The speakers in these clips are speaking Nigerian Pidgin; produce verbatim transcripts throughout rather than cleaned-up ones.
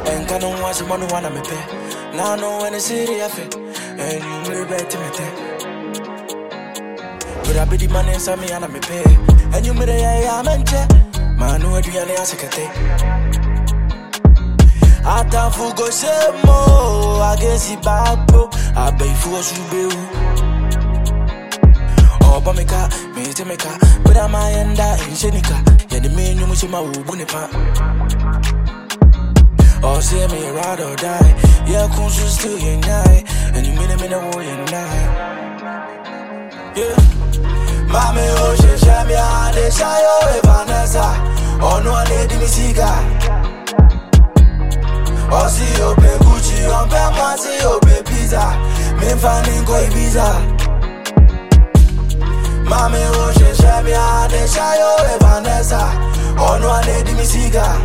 And can no watch money one me pay. Now no when it's serious, and you may bet me pay. But I be the man inside me and me pay. And you made a I am and check. Man, no, do you any secretary? I thought for go say more. I guess he bad, bro. I pay for you, baby. Oh, but me car, me to me car. But I'm my end that in Shenika. Yeah, the main you must my wunipa. Oh, say me ride or die. Yeah, cool, still you night. And you made a minute war you night. Yeah. Mami, oh, she shame ya. They shy away, Vanessa. Oh, no, I need me cigar. Oh, see, oh, pay Gucci. On Pema, see, oh, pay pizza. Me finding go Ibiza. Mami, oh, she shame ya. They shy away, Vanessa. Oh, no, I need me cigar.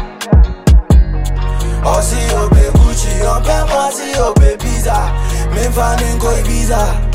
Oh, see, oh, pay Gucci. On Pema, see, oh, pay pizza. Me finding go Ibiza.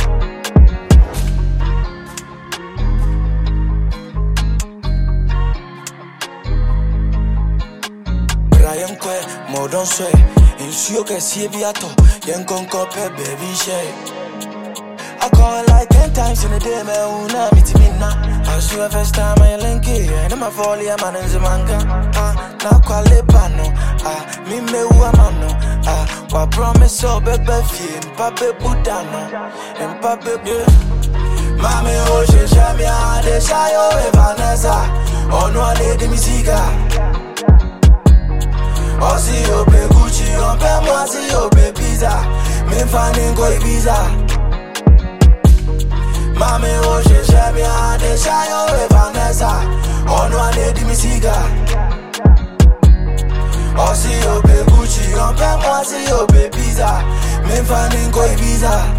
More don't swear, and she can see a biato, young conco baby share. I call like ten times in a day, man, who meet me now. I see the first time I link it, and I'm a volley, I'm an manga. Ah, now call it bano, ah, me me who am I no, ah, what promise so baby, and Pape Budano, and Pape, yeah. Mami, oh, she shame ya, they shy away, Vanessa, oh, no, I need me cigar. Oh, see you pay Gucci, on Pema, see you pay pizza. Me finding go Ibiza. Mami, oh, she shame ya, they shy away, Vanessa. Oh, no, I need me cigar. Oh, see you pay Gucci, on Pema, see you pay pizza. Me finding go Ibiza.